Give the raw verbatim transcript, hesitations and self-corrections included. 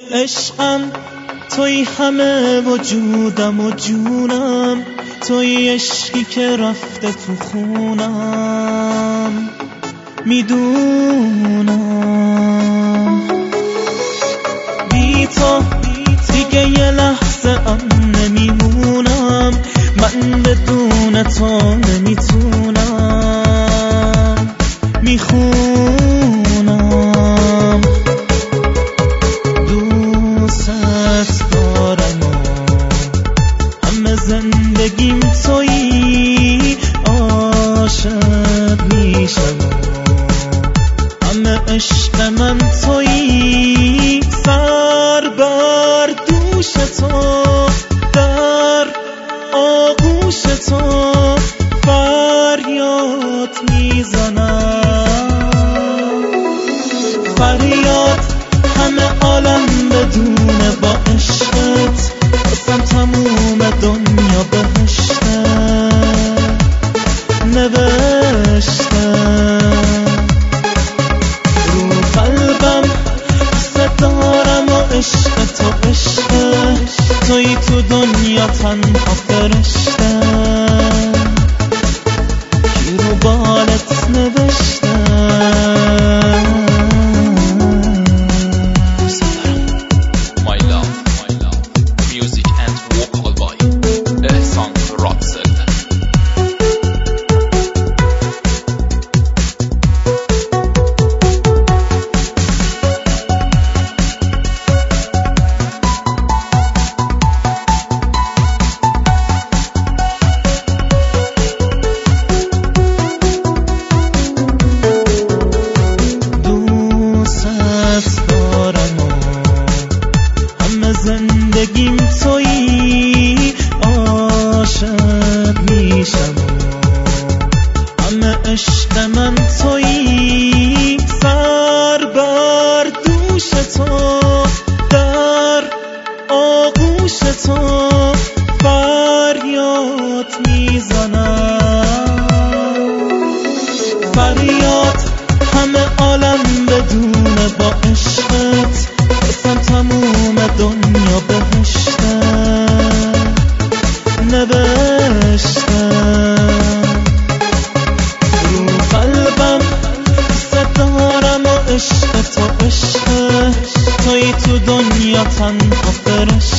عشقم توی همه وجودم و جونم، توی عشقی که رفته تو خونم. میدونم بی تو دیگه یه لحظه ام نمیمونم، من بدون تو نمیتونم. میخونم دوست دارم و همه زندگیم تویی، عاشق میشم و همه عشق من تویی. سر بر دوش تو، در آغوش تو فریاد میزنم. فریاد همه عالم بدونه با عشقت، بسم تموم دنیا بهشته نوشته. رو قلبم ستارم و عشق تو عشقه، توی تو دنیا تنها فرشته کی رو بالت نوشته. My love, my love. Music and vocal by Ehsan Ratsel. زندگیم تویی، عاشق میشم و همه عشق من تویی. سر بر دوش تو، در آغوش تو فریاد میزنم. فریاد همه عالم بدونه با عشقت، بسم تموم دنیا بهشته نوشته. رو قلبم ستارم و عشق تو عشقه، توی تو دنیا تنها فرشته